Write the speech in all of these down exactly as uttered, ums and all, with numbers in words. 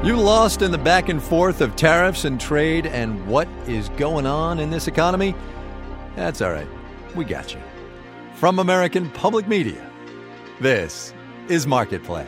You lost in the back and forth of tariffs and trade and what is going on in this economy? That's all right. We got you. From American Public Media, this is Marketplace.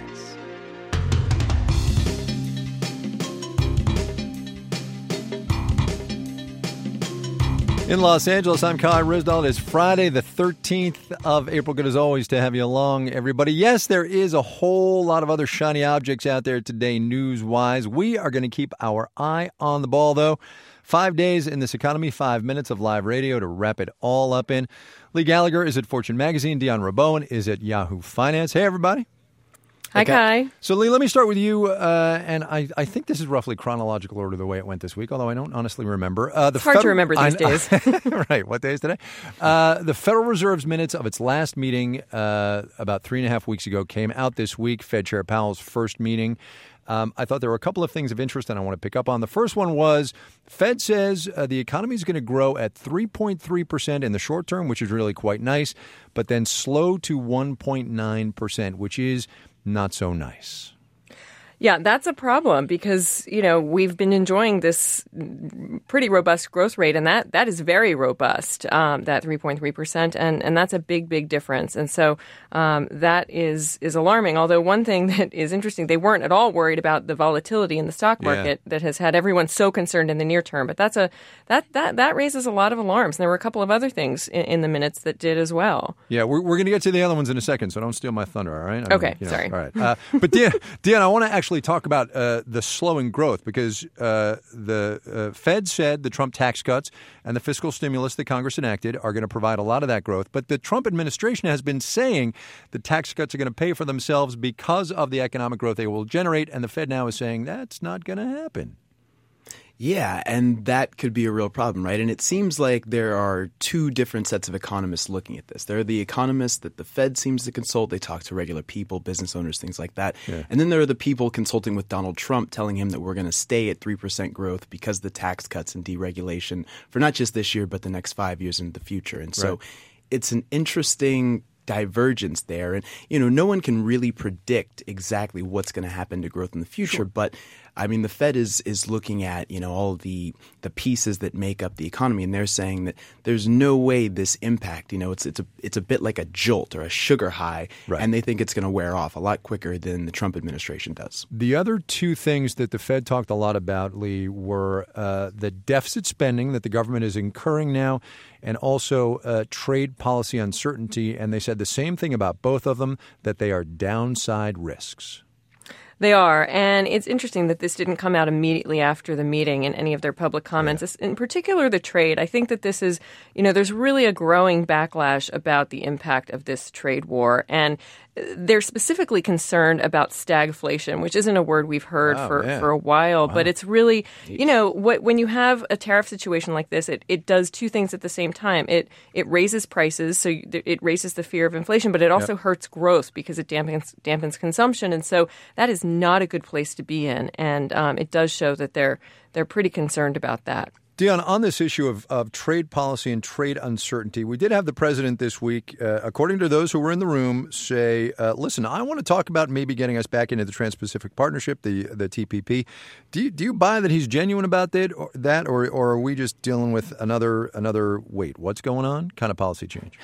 In Los Angeles, I'm Kai Ryssdal. It is Friday, the thirteenth of April. Good as always to have you along, everybody. Yes, there is a whole lot of other shiny objects out there today, news-wise. We are going to keep our eye on the ball, though. Five days in this economy, five minutes of live radio to wrap it all up in. Lee Gallagher is at Fortune Magazine. Dion Rabowen is at Yahoo Finance. Hey, everybody. Hi, okay. Kai. So, Lee, let me start with you. Uh, and I, I think this is roughly chronological order the way it went this week, although I don't honestly remember. Uh, the it's hard federal, to remember these I, days. Right. What day is today? Uh, the Federal Reserve's minutes of its last meeting uh, about three and a half weeks ago came out this week, Fed Chair Powell's first meeting. Um, I thought there were a couple of things of interest that I want to pick up on. The first one was Fed says uh, the economy is going to grow at three point three percent in the short term, which is really quite nice, but then slow to one point nine percent, which is not so nice. Yeah, that's a problem because, you know, we've been enjoying this pretty robust growth rate, and that that is very robust, um, that three point three percent, and, and that's a big, big difference. And so um, that is is alarming. Although one thing that is interesting, they weren't at all worried about the volatility in the stock market yeah. that has had everyone so concerned in the near term. But that's a that that, that raises a lot of alarms. And there were a couple of other things in, in the minutes that did as well. Yeah, we're, we're going to get to the other ones in a second, so don't steal my thunder, all right? I okay, mean, you know, sorry. All right. Uh, but, Dion, Dion, I want to actually talk about uh, the slowing growth because uh, the uh, Fed said the Trump tax cuts and the fiscal stimulus that Congress enacted are going to provide a lot of that growth. But the Trump administration has been saying the tax cuts are going to pay for themselves because of the economic growth they will generate. And the Fed now is saying that's not going to happen. Yeah, and that could be a real problem, right? And it seems like there are two different sets of economists looking at this. There are the economists that the Fed seems to consult. They talk to regular people, business owners, things like that. Yeah. And then there are the people consulting with Donald Trump telling him that we're going to stay at three percent growth because of the tax cuts and deregulation for not just this year, but the next five years into the future. And so right. it's an interesting divergence there. And, you know, no one can really predict exactly what's going to happen to growth in the future. Sure. But, I mean, the Fed is is looking at, you know, all the the pieces that make up the economy. And they're saying that there's no way this impact, you know, it's it's a it's a bit like a jolt or a sugar high. Right. And they think it's going to wear off a lot quicker than the Trump administration does. The other two things that the Fed talked a lot about, Lee, were uh, the deficit spending that the government is incurring now and also uh, trade policy uncertainty. And they said the same thing about both of them, that they are downside risks. They are. And it's interesting that this didn't come out immediately after the meeting in any of their public comments, yeah. in particular the trade. I think that this is, you know, there's really a growing backlash about the impact of this trade war. And they're specifically concerned about stagflation, which isn't a word we've heard oh, for, for a while. Wow. But it's really, you know, what, when you have a tariff situation like this, it, it does two things at the same time. It it raises prices, so it raises the fear of inflation, but it also yep. hurts growth because it dampens, dampens consumption. And so that is not a good place to be in. And um, it does show that they're they're pretty concerned about that. Dion, on this issue of, of trade policy and trade uncertainty, we did have the president this week, uh, according to those who were in the room, say, uh, listen, I want to talk about maybe getting us back into the Trans-Pacific Partnership, the the T P P. Do you, do you buy that he's genuine about that, or, that or, or are we just dealing with another, another wait, what's going on kind of policy change?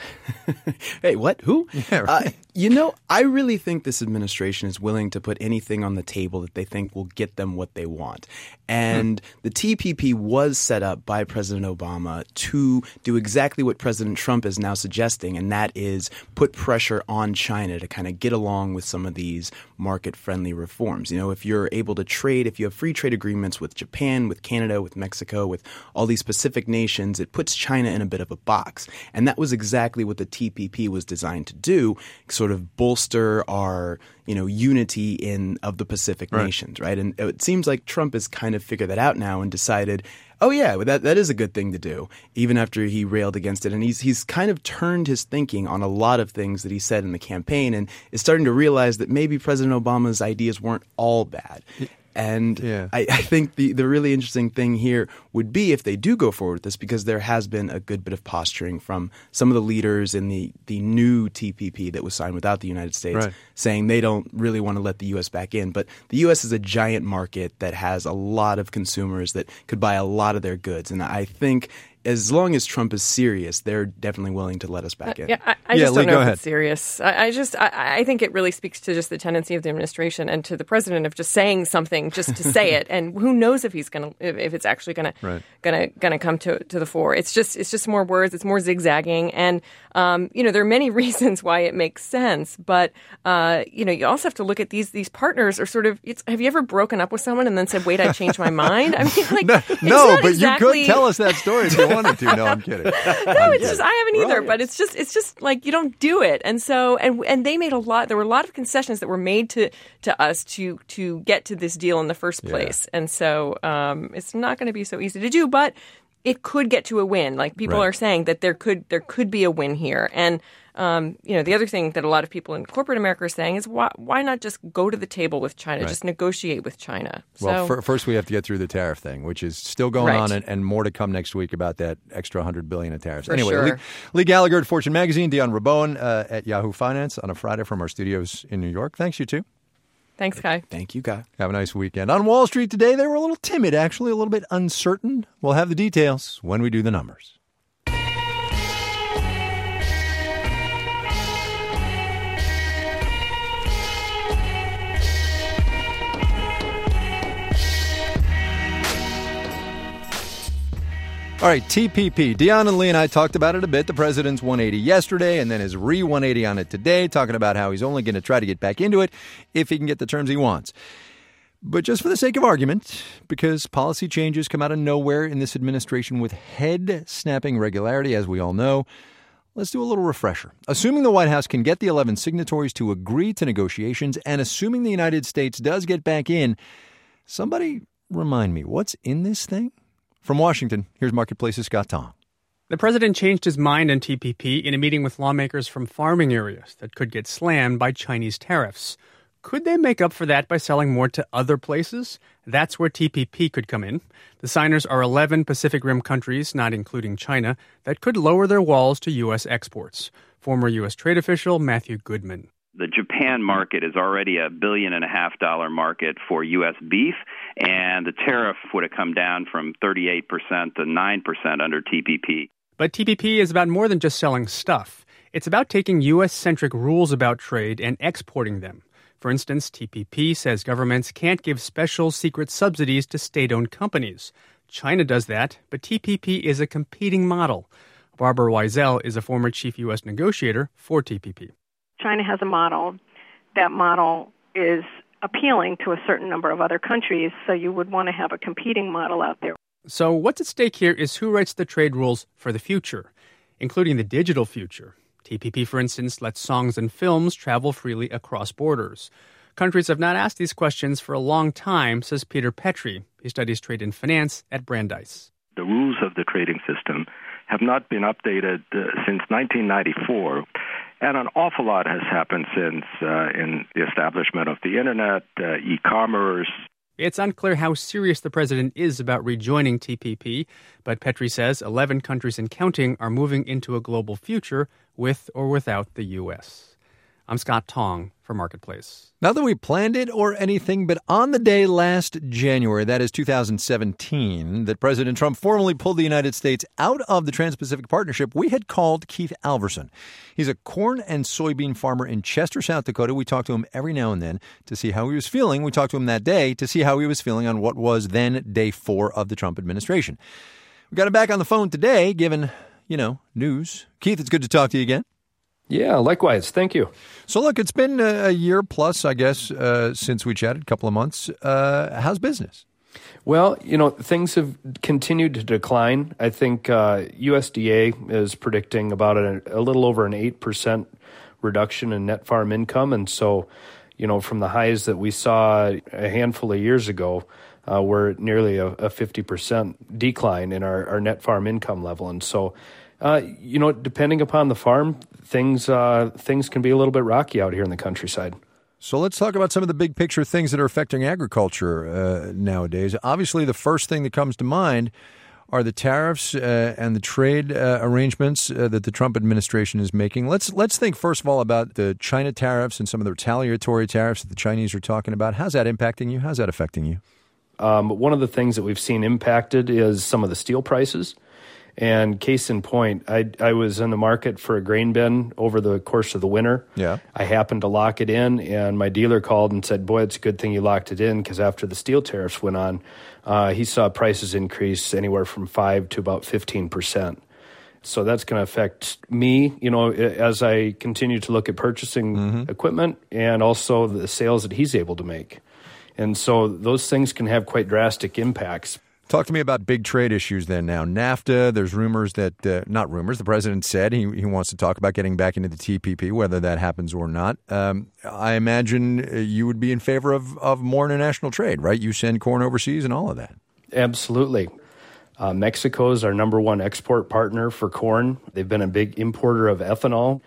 Hey, what? Who? Yeah, right. uh, you know, I really think this administration is willing to put anything on the table that they think will get them what they want. And hmm. the T P P was set up by President Obama to do exactly what President Trump is now suggesting, and that is put pressure on China to kind of get along with some of these market-friendly reforms. You know, if you're able to trade, if you have free trade agreements with Japan, with Canada, with Mexico, with all these Pacific nations, it puts China in a bit of a box. And that was exactly what the T P P was designed to do, sort of bolster our, you know, unity in of the Pacific right. nations, right? And it seems like Trump has kind of figured that out now and decided, oh, yeah, that that is a good thing to do, even after he railed against it. And he's he's kind of turned his thinking on a lot of things that he said in the campaign and is starting to realize that maybe President Obama's ideas weren't all bad. And yeah. I, I think the, the really interesting thing here would be if they do go forward with this, because there has been a good bit of posturing from some of the leaders in the, the new T P P that was signed without the United States, right. saying they don't really want to let the U S back in. But the U S is a giant market that has a lot of consumers that could buy a lot of their goods. And I think as long as Trump is serious, they're definitely willing to let us back in. Uh, yeah, I, I yeah, just Lee, don't know go if ahead. it's serious. I, I just, I, I think it really speaks to just the tendency of the administration and to the president of just saying something just to say it, and who knows if he's going to, if, if it's actually going right. to, going to, going to come to to the fore. It's just, it's just more words. It's more zigzagging, and um, you know, there are many reasons why it makes sense, but uh, you know, you also have to look at these these partners are sort of. It's, have you ever broken up with someone and then said, "Wait, I changed my mind"? I mean, like, no, it's no not but exactly... you could tell us that story if you wanted to. No, I'm kidding. No, it's just I haven't either, Right. but it's just it's just like you don't do it, and so and and they made a lot. There were a lot of concessions that were made to to us to to get to this deal in the first place, yeah. and so um, it's not going to be so easy to do, but it could get to a win. Like people right. are saying that there could there could be a win here, and um, you know the other thing that a lot of people in corporate America are saying is why why not just go to the table with China, right. just negotiate with China. Well, so, f- first we have to get through the tariff thing, which is still going right. on, and, and more to come next week about that extra one hundred billion dollars in tariffs. For anyway, sure. Lee, Lee Gallagher at Fortune Magazine, Dion Rabon uh, at Yahoo Finance on a Friday from our studios in New York. Thanks, you two. Thanks, Kai. Thank you, Kai. Have a nice weekend. On Wall Street today, they were a little timid, actually, a little bit uncertain. We'll have the details when we do the numbers. All right, T P P. Dion and Lee and I talked about it a bit. The president's one eighty yesterday and then his re one eighty on it today, talking about how he's only going to try to get back into it if he can get the terms he wants. But just for the sake of argument, because policy changes come out of nowhere in this administration with head-snapping regularity, as we all know, let's do a little refresher. Assuming the White House can get the eleven signatories to agree to negotiations, and assuming the United States does get back in, somebody remind me, what's in this thing? From Washington, here's Marketplace's Scott Tong. The president changed his mind on T P P in a meeting with lawmakers from farming areas that could get slammed by Chinese tariffs. Could they make up for that by selling more to other places? That's where T P P could come in. The signers are eleven Pacific Rim countries, not including China, that could lower their walls to U S exports. Former U S trade official Matthew Goodman. The Japan market is already a billion and a half dollar market for U S beef, and the tariff would have come down from thirty-eight percent to nine percent under T P P. But T P P is about more than just selling stuff. It's about taking U S-centric rules about trade and exporting them. For instance, T P P says governments can't give special secret subsidies to state-owned companies. China does that, but T P P is a competing model. Barbara Weisel is a former chief U S negotiator for T P P. China has a model. That model is appealing to a certain number of other countries, so you would want to have a competing model out there. So what's at stake here is who writes the trade rules for the future, including the digital future. T P P, for instance, lets songs and films travel freely across borders. Countries have not asked these questions for a long time, says Peter Petrie. He studies trade and finance at Brandeis. The rules of the trading system have not been updated uh, since nineteen ninety-four. And an awful lot has happened since uh, in the establishment of the Internet, uh, e-commerce. It's unclear how serious the president is about rejoining T P P, but Petrie says eleven countries and counting are moving into a global future with or without the U S. I'm Scott Tong for Marketplace. Not that we planned it or anything, but on the day last January, that is two thousand seventeen, that President Trump formally pulled the United States out of the Trans-Pacific Partnership, we had called Keith Alverson. He's a corn and soybean farmer in Chester, South Dakota. We talked to him every now and then to see how he was feeling. We talked to him that day to see how he was feeling on what was then day four of the Trump administration. We got him back on the phone today, given, you know, news. Keith, it's good to talk to you again. Yeah, likewise. Thank you. So, look, it's been a year plus, I guess, uh, since we chatted, a couple of months. Uh, how's business? Well, you know, things have continued to decline. I think uh, U S D A is predicting about a, a little over an eight percent reduction in net farm income. And so, you know, from the highs that we saw a handful of years ago, uh, we're nearly a, a fifty percent decline in our, our net farm income level. And so, uh, you know, depending upon the farm, things uh, things can be a little bit rocky out here in the countryside. So let's talk about some of the big picture things that are affecting agriculture uh, nowadays. Obviously, the first thing that comes to mind are the tariffs uh, and the trade uh, arrangements uh, that the Trump administration is making. Let's let's think first of all about the China tariffs and some of the retaliatory tariffs that the Chinese are talking about. How's that impacting you? How's that affecting you? Um, one of the things that we've seen impacted is some of the steel prices. And case in point, I, I was in the market for a grain bin over the course of the winter. Yeah. I happened to lock it in, and my dealer called and said, boy, it's a good thing you locked it in, because after the steel tariffs went on, uh, he saw prices increase anywhere from five to about fifteen percent. So that's going to affect me, you know, as I continue to look at purchasing mm-hmm. equipment and also the sales that he's able to make. And so those things can have quite drastic impacts. Talk to me about big trade issues then now. NAFTA, there's rumors that, uh, not rumors, the president said he, he wants to talk about getting back into the T P P, whether that happens or not. Um, I imagine you would be in favor of, of more international trade, right? You send corn overseas and all of that. Absolutely. Uh, Mexico is our number one export partner for corn. They've been a big importer of ethanol.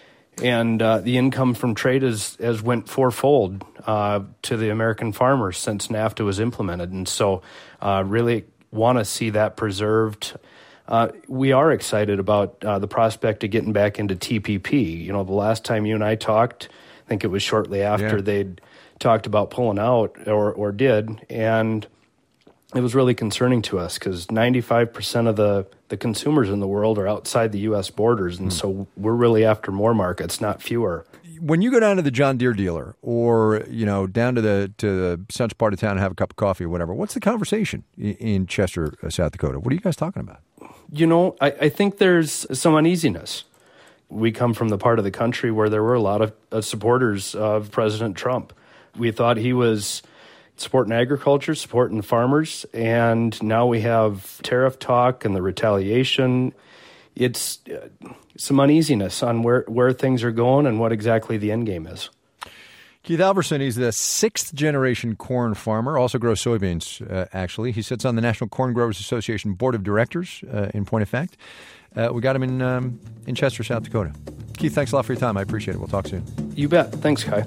And uh, the income from trade has, has went fourfold uh, to the American farmers since NAFTA was implemented. And so uh, really want to see that preserved. Uh, we are excited about uh, the prospect of getting back into T P P. You know, the last time you and I talked, I think it was shortly after yeah. they'd talked about pulling out or, or did. And it was really concerning to us because ninety-five percent of the, the consumers in the world are outside the U S borders. And mm. so we're really after more markets, not fewer. When you go down to the John Deere dealer or, you know, down to the to the such part of town and have a cup of coffee or whatever, what's the conversation in Chester, South Dakota? What are you guys talking about? You know, I, I think there's some uneasiness. We come from the part of the country where there were a lot of uh, supporters of President Trump. We thought he was supporting agriculture, supporting farmers, and now we have tariff talk and the retaliation. It's uh, some uneasiness on where, where things are going and what exactly the end game is. Keith Alverson, he's the sixth-generation corn farmer, also grows soybeans, uh, actually. He sits on the National Corn Growers Association Board of Directors, uh, in point of fact. Uh, we got him in um, in Chester, South Dakota. Keith, thanks a lot for your time. I appreciate it. We'll talk soon. You bet. Thanks, Kai.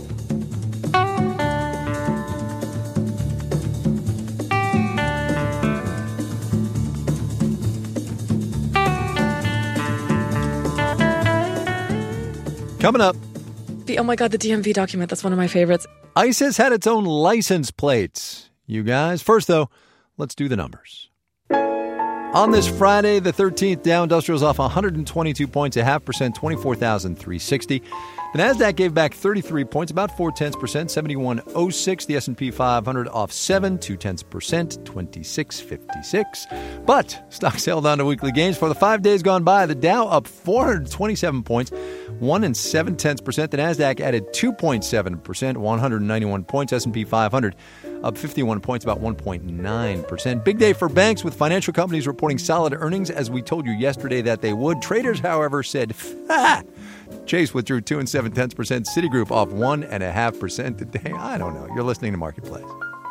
Coming up. The, oh my God, the D M V document. That's one of my favorites. ICE has had its own license plates, you guys. First, though, let's do the numbers. On this Friday, the thirteenth, Dow Industrial's off one hundred twenty-two points, a half percent, twenty-four thousand three hundred sixty. The NASDAQ gave back thirty-three points, about four tenths percent, seventy-one oh six. The S and P five hundred off seven, two tenths percent, twenty-six fifty-six. But stocks held on to weekly gains for the five days gone by. The Dow up four hundred twenty-seven points, one and seven tenths percent. The NASDAQ added two point seven percent, one hundred ninety-one points. S and P five hundred up fifty-one points, about one point nine percent. Big day for banks with financial companies reporting solid earnings, as we told you yesterday that they would. Traders, however, said, ah! Chase withdrew two and seven tenths percent. Citigroup off one and a half percent today. I don't know. You're listening to Marketplace.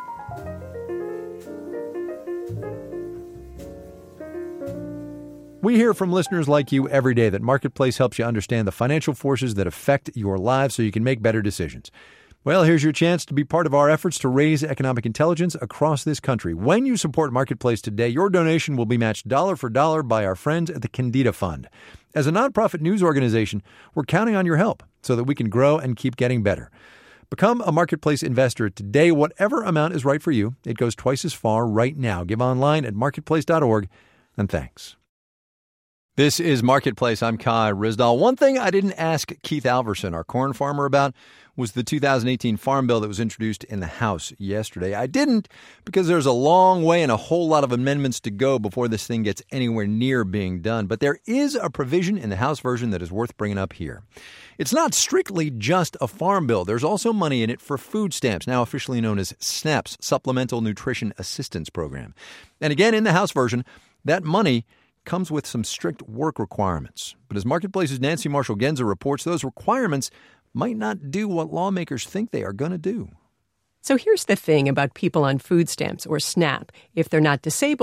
We hear from listeners like you every day that Marketplace helps you understand the financial forces that affect your lives so you can make better decisions. Well, here's your chance to be part of our efforts to raise economic intelligence across this country. When you support Marketplace today, your donation will be matched dollar for dollar by our friends at the Kendeda Fund. As a nonprofit news organization, we're counting on your help so that we can grow and keep getting better. Become a Marketplace investor today. Whatever amount is right for you, it goes twice as far right now. Give online at marketplace dot org, and thanks. This is Marketplace. I'm Kai Ryssdal. One thing I didn't ask Keith Alverson, our corn farmer, about was the two thousand eighteen Farm Bill that was introduced in the House yesterday. I didn't because there's a long way and a whole lot of amendments to go before this thing gets anywhere near being done. But there is a provision in the House version that is worth bringing up here. It's not strictly just a farm bill. There's also money in it for food stamps, now officially known as SNAPS, Supplemental Nutrition Assistance Program. And again, in the House version, that money comes with some strict work requirements. But as Marketplace's Nancy Marshall-Genzer reports, those requirements might not do what lawmakers think they are going to do. So here's the thing about people on food stamps or SNAP. If they're not disabled,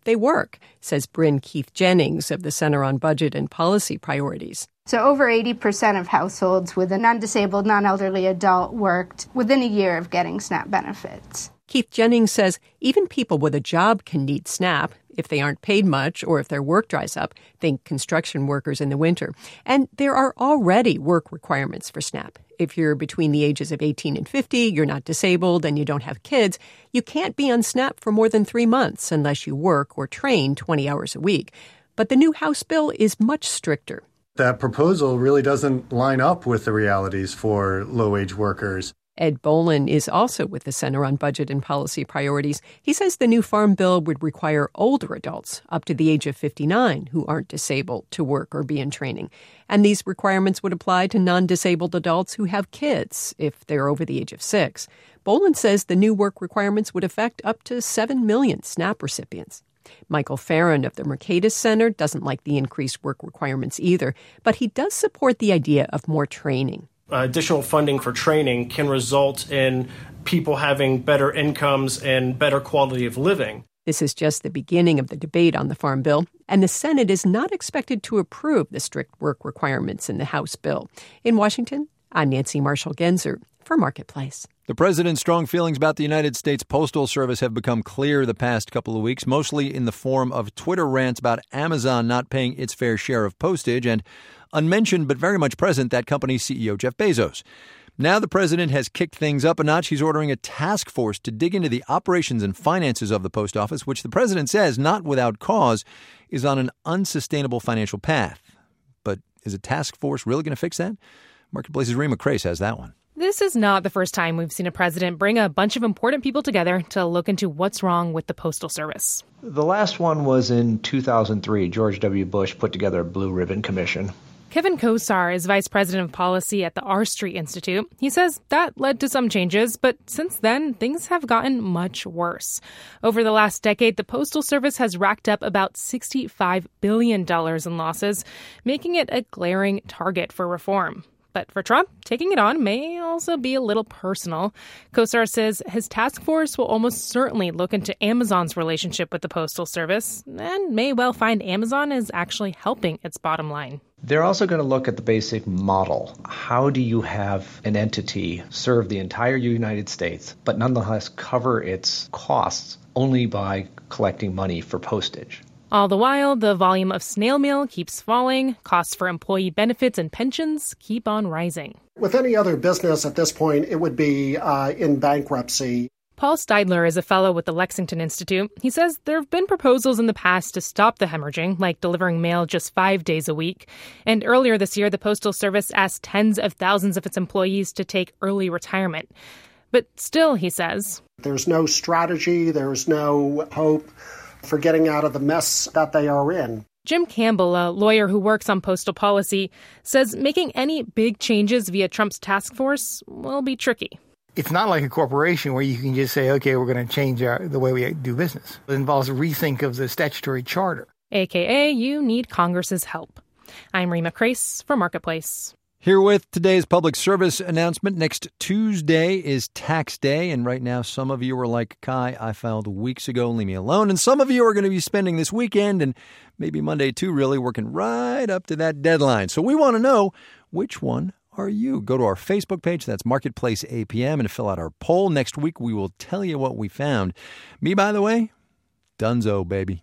they work, says Bryn Keith Jennings of the Center on Budget and Policy Priorities. So over eighty percent of households with a non-disabled, non-elderly adult worked within a year of getting SNAP benefits. Keith Jennings says even people with a job can need SNAP if they aren't paid much or if their work dries up. Think construction workers in the winter. And there are already work requirements for SNAP. If you're between the ages of eighteen and fifty, you're not disabled, and you don't have kids, you can't be on SNAP for more than three months unless you work or train twenty hours a week. But the new House bill is much stricter. That proposal really doesn't line up with the realities for low-wage workers. Ed Bolin is also with the Center on Budget and Policy Priorities. He says the new farm bill would require older adults up to the age of fifty-nine who aren't disabled to work or be in training. And these requirements would apply to non-disabled adults who have kids if they're over the age of six. Bolin says the new work requirements would affect up to seven million SNAP recipients. Michael Farron of the Mercatus Center doesn't like the increased work requirements either, but he does support the idea of more training. Uh, additional funding for training can result in people having better incomes and better quality of living. This is just the beginning of the debate on the Farm Bill, and the Senate is not expected to approve the strict work requirements in the House bill. In Washington, I'm Nancy Marshall-Genzer for Marketplace. The president's strong feelings about the United States Postal Service have become clear the past couple of weeks, mostly in the form of Twitter rants about Amazon not paying its fair share of postage and unmentioned but very much present, that company's C E O, Jeff Bezos. Now the president has kicked things up a notch. He's ordering a task force to dig into the operations and finances of the post office, which the president says, not without cause, is on an unsustainable financial path. But is a task force really going to fix that? Marketplace's Rima Crace has that one. This is not the first time we've seen a president bring a bunch of important people together to look into what's wrong with the Postal Service. The last one was in two thousand three. George W. Bush put together a Blue Ribbon Commission. Kevin Kosar is vice president of policy at the R Street Institute. He says that led to some changes, but since then, things have gotten much worse. Over the last decade, the Postal Service has racked up about sixty-five billion dollars in losses, making it a glaring target for reform. But for Trump, taking it on may also be a little personal. Kosar says his task force will almost certainly look into Amazon's relationship with the Postal Service and may well find Amazon is actually helping its bottom line. They're also going to look at the basic model. How do you have an entity serve the entire United States, but nonetheless cover its costs only by collecting money for postage? All the while, the volume of snail mail keeps falling, costs for employee benefits and pensions keep on rising. With any other business at this point, it would be uh, in bankruptcy. Paul Steidler is a fellow with the Lexington Institute. He says there have been proposals in the past to stop the hemorrhaging, like delivering mail just five days a week. And earlier this year, the Postal Service asked tens of thousands of its employees to take early retirement. But still, he says, there's no strategy, there's no hope for getting out of the mess that they are in. Jim Campbell, a lawyer who works on postal policy, says making any big changes via Trump's task force will be tricky. It's not like a corporation where you can just say, okay, we're going to change our, the way we do business. It involves a rethink of the statutory charter. A K A you need Congress's help. I'm Rima Crace for Marketplace. Here with today's public service announcement. Next Tuesday is tax day, and right now some of you are like, Kai, I filed weeks ago, leave me alone. And some of you are going to be spending this weekend and maybe Monday too, really working right up to that deadline. So we want to know, which one are you? Go to our Facebook page, that's Marketplace A P M, and fill out our poll. Next week we will tell you what we found. Me, by the way, dunzo, baby.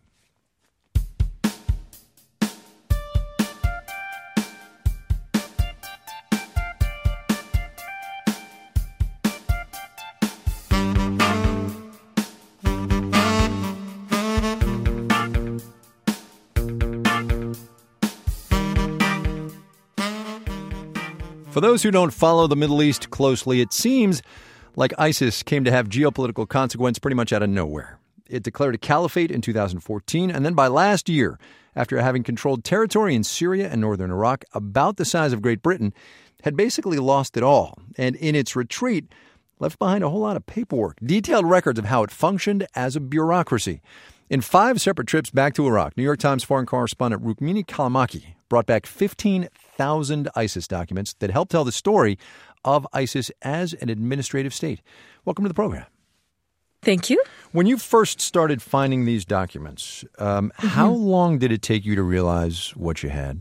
For those who don't follow the Middle East closely, it seems like ISIS came to have geopolitical consequence pretty much out of nowhere. It declared a caliphate in two thousand fourteen, and then by last year, after having controlled territory in Syria and northern Iraq about the size of Great Britain, had basically lost it all, and in its retreat, left behind a whole lot of paperwork, detailed records of how it functioned as a bureaucracy. In five separate trips back to Iraq, New York Times foreign correspondent Rukmini Callimachi brought back fifteen thousand ISIS documents that help tell the story of ISIS as an administrative state. Welcome to the program. Thank you. When you first started finding these documents, um, mm-hmm. how long did it take you to realize what you had?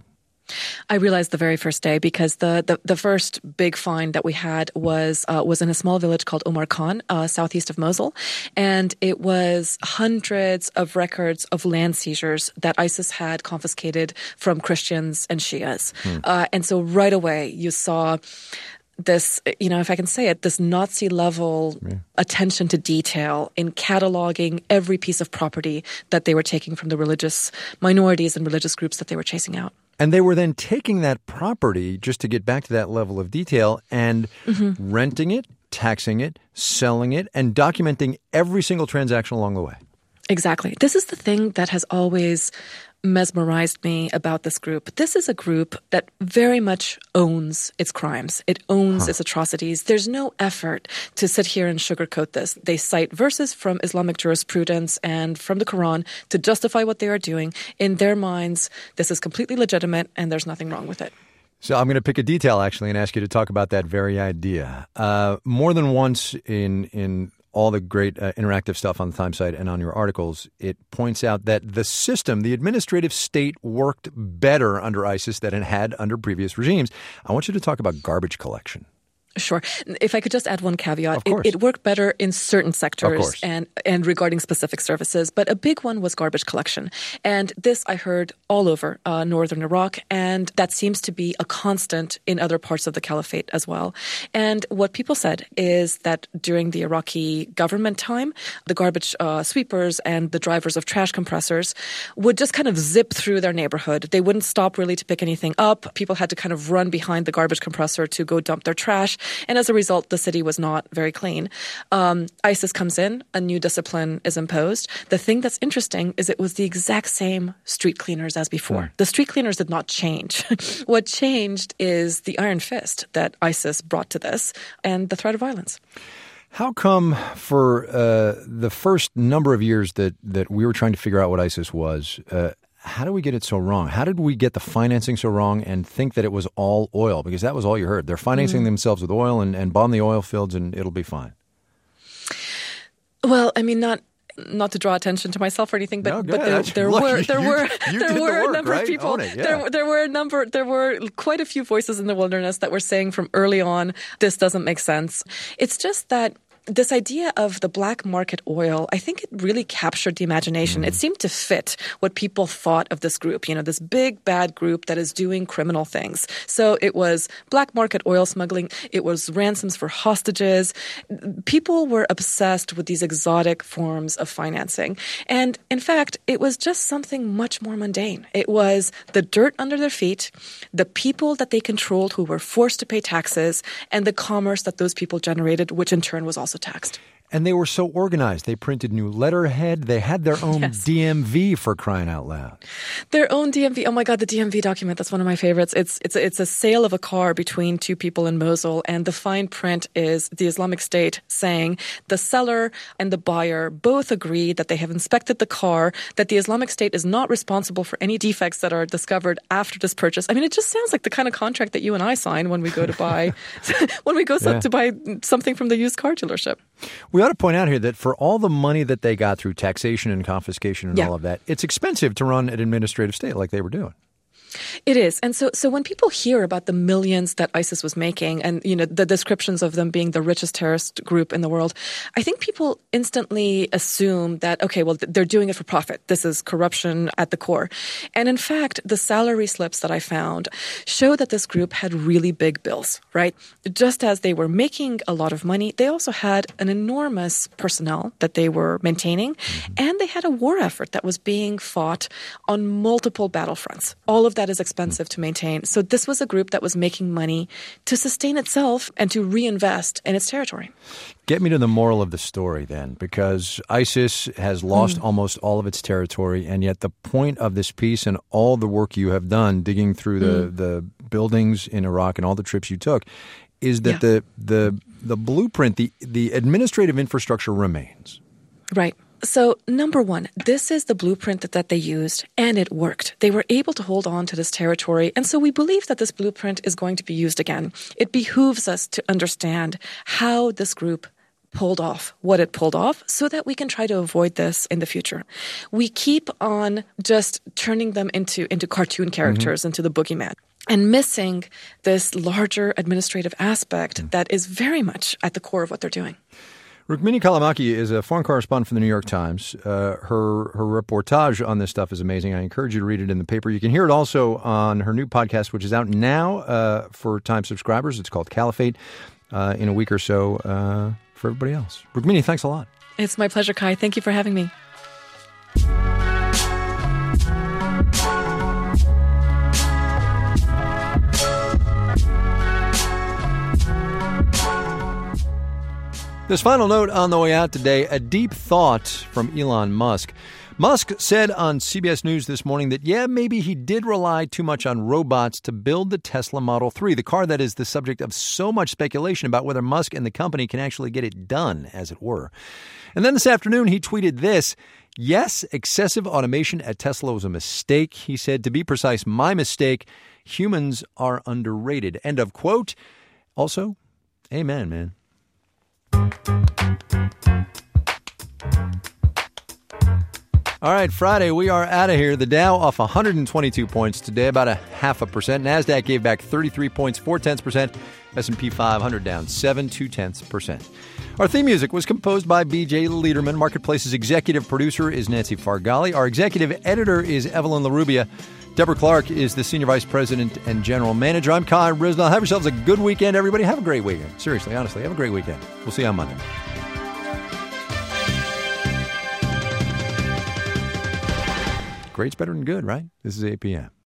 I realized the very first day because the, the, the first big find that we had was uh, was in a small village called Omar Khan, uh, southeast of Mosul. And it was hundreds of records of land seizures that ISIS had confiscated from Christians and Shias. Hmm. Uh, and so right away you saw this, you know, if I can say it, this Nazi-level yeah. attention to detail in cataloging every piece of property that they were taking from the religious minorities and religious groups that they were chasing out. And they were then taking that property, just to get back to that level of detail, and mm-hmm. renting it, taxing it, selling it, and documenting every single transaction along the way. Exactly. This is the thing that has always mesmerized me about this group. This is a group that very much owns its crimes. It owns huh. its atrocities. There's no effort to sit here and sugarcoat this. They cite verses from Islamic jurisprudence and from the Quran to justify what they are doing. In their minds, this is completely legitimate and there's nothing wrong with it. So I'm going to pick a detail, actually, and ask you to talk about that very idea. Uh, more than once in in all the great uh, interactive stuff on the Times site and on your articles, it points out that the system, the administrative state, worked better under ISIS than it had under previous regimes. I want you to talk about garbage collection. Sure. If I could just add one caveat, it, it worked better in certain sectors and, and regarding specific services, but a big one was garbage collection. And this I heard all over uh, northern Iraq, and that seems to be a constant in other parts of the caliphate as well. And what people said is that during the Iraqi government time, the garbage uh, sweepers and the drivers of trash compressors would just kind of zip through their neighborhood. They wouldn't stop really to pick anything up. People had to kind of run behind the garbage compressor to go dump their trash. And as a result, the city was not very clean. Um, ISIS comes in, a new discipline is imposed. The thing that's interesting is it was the exact same street cleaners as before. Yeah. The street cleaners did not change. What changed is the iron fist that ISIS brought to this and the threat of violence. How come for uh, the first number of years that, that we were trying to figure out what ISIS was, uh, how do we get it so wrong? How did we get the financing so wrong and think that it was all oil? Because that was all you heard. They're financing mm-hmm. themselves with oil and, and bomb the oil fields and it'll be fine. Well, I mean, not not to draw attention to myself or anything, but, no, but there, there Look, were there you, were you there were the work, a number right? of people. It, yeah. There there were a number. There were quite a few voices in the wilderness that were saying from early on, this doesn't make sense. It's just that this idea of the black market oil, I think it really captured the imagination. Mm. It seemed to fit what people thought of this group, you know, this big bad group that is doing criminal things. So it was black market oil smuggling. It was ransoms for hostages. People were obsessed with these exotic forms of financing. And in fact, it was just something much more mundane. It was the dirt under their feet, the people that they controlled who were forced to pay taxes, and the commerce that those people generated, which in turn was also taxed. And they were so organized. They printed new letterhead. They had their own yes. D M V, for crying out loud. Their own D M V. Oh my God, the D M V document. That's one of my favorites. It's it's it's a sale of a car between two people in Mosul, and the fine print is the Islamic State saying the seller and the buyer both agree that they have inspected the car, that the Islamic State is not responsible for any defects that are discovered after this purchase. I mean, it just sounds like the kind of contract that you and I sign when we go to buy when we go yeah. to buy something from the used car dealership. We ought to point out here that for all the money that they got through taxation and confiscation and yeah. all of that, it's expensive to run an administrative state like they were doing. It is. And so so when people hear about the millions that ISIS was making and, you know, the descriptions of them being the richest terrorist group in the world, I think people instantly assume that, okay, well, they're doing it for profit. This is corruption at the core. And in fact, the salary slips that I found show that this group had really big bills, right? Just as they were making a lot of money, they also had an enormous personnel that they were maintaining, mm-hmm. and they had a war effort that was being fought on multiple battlefronts. All of that is expensive to maintain. So this was a group that was making money to sustain itself and to reinvest in its territory. Get me to the moral of the story then, because ISIS has lost mm. almost all of its territory, and yet the point of this piece and all the work you have done digging through the, mm. the buildings in Iraq and all the trips you took is that yeah. the the the blueprint, the the administrative infrastructure remains. Right. So, number one, this is the blueprint that, that they used, and it worked. They were able to hold on to this territory, and so we believe that this blueprint is going to be used again. It behooves us to understand how this group pulled off what it pulled off so that we can try to avoid this in the future. We keep on just turning them into, into cartoon characters, mm-hmm. into the boogeyman, and missing this larger administrative aspect mm-hmm. that is very much at the core of what they're doing. Rukmini Callimachi is a foreign correspondent for the New York Times. Uh, her her reportage on this stuff is amazing. I encourage you to read it in the paper. You can hear it also on her new podcast, which is out now uh, for Times subscribers. It's called Caliphate. Uh, in a week or so uh, for everybody else. Rukmini, thanks a lot. It's my pleasure, Kai. Thank you for having me. This final note on the way out today, a deep thought from Elon Musk. Musk said on C B S News this morning that, yeah, maybe he did rely too much on robots to build the Tesla Model three, the car that is the subject of so much speculation about whether Musk and the company can actually get it done, as it were. And then this afternoon, he tweeted this. Yes, excessive automation at Tesla was a mistake. He said, to be precise, my mistake. Humans are underrated. End of quote. Also, amen, man. All right, Friday, we are out of here. The Dow off one hundred twenty-two points today, about a half a percent. NASDAQ gave back thirty-three points, four tenths percent. S and P five hundred down seven, two tenths percent. Our theme music was composed by B J Liederman. Marketplace's executive producer is Nancy Fargali. Our executive editor is Evelyn LaRubia. Deborah Clark is the senior vice president and general manager. I'm Kai Ryssdal. Have yourselves a good weekend, everybody. Have a great weekend. Seriously, honestly, have a great weekend. We'll see you on Monday. Great's better than good, right? This is eight p.m.